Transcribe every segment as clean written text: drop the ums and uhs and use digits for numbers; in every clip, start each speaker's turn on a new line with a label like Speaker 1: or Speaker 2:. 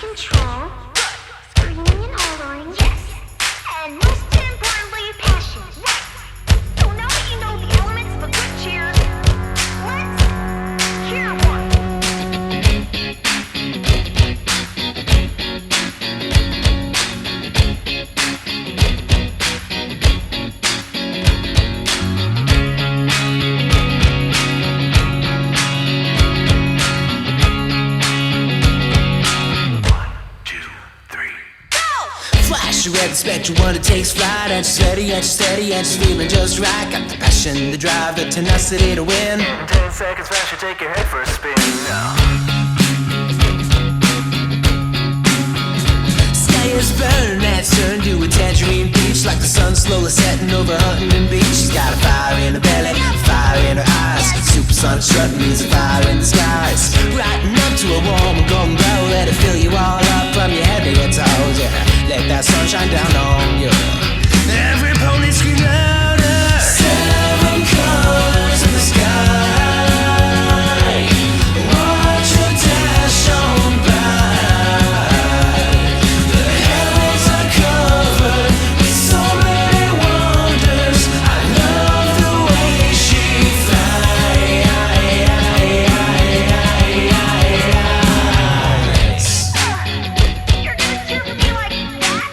Speaker 1: control, screaming and hollering, yes, and most importantly, passion, right. So now that you know the elements of a good cheer, let's hear one.
Speaker 2: Flash, you read the spectrum, one that takes flight. And she's steady, and she's steady, and she's feeling just right. Got the passion, the drive, the tenacity to win.
Speaker 3: In 10 seconds flash, you take your head for a spin.
Speaker 2: Sky is burning, and it's turned to a tangerine peach. Like the sun slowly setting over Huntington Beach. She's got a fire in her belly, fire in her eyes. Supersonic strut means a fire in the skies. Riding up to a warm and golden glow. Let it fill you all up from your head to your toes, yeah. Let that sun shine down on you. Every pony scream louder. 7 colors in the sky. Watch your dash on by. The heavens are covered with so many wonders. I love the way she flies.
Speaker 1: You're gonna cheer for me like that?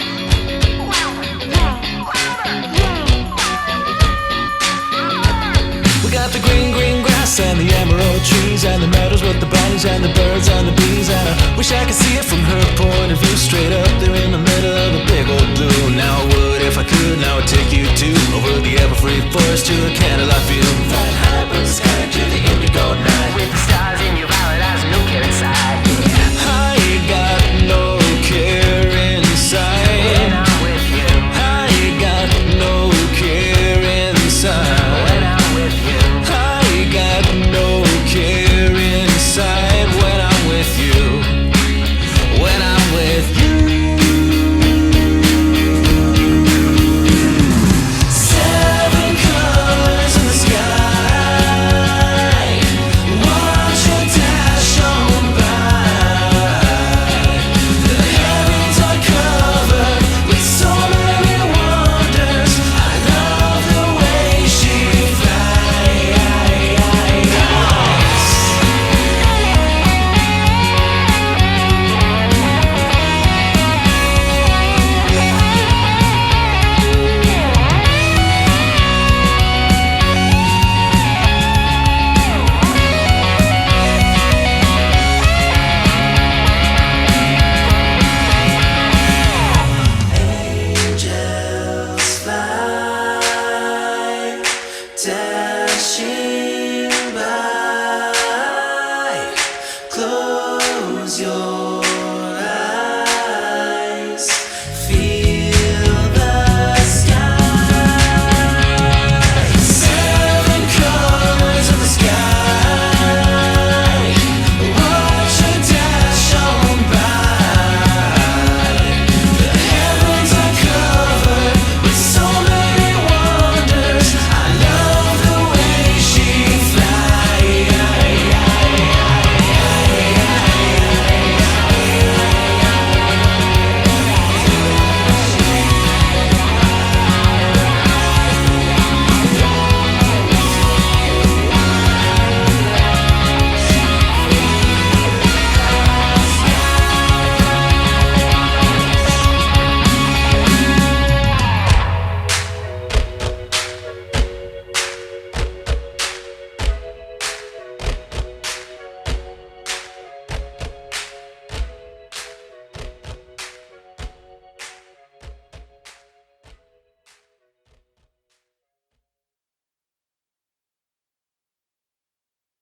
Speaker 2: We got the green, green grass and the emerald trees and the meadows with the bunnies and the birds and the bees. And I wish I could see it from her point of view, straight up there in the middle of a big old blue. Now I would if I could, now I'd take you to over the ever-free forest to a candlelight view. Flying high above the sky to the indigo night.
Speaker 3: With the stars in your violet eyes, no care inside.
Speaker 2: I ain't got no care inside.
Speaker 3: When I'm with you,
Speaker 2: I ain't got no care inside.
Speaker 3: when I'm with you,
Speaker 2: I got no care inside when I'm with you. When I'm with you. 7 colors in the sky. Watch your dash on by. The heavens are covered with so many wonders. I love the way she flies. Angels fly, dashing by. Close your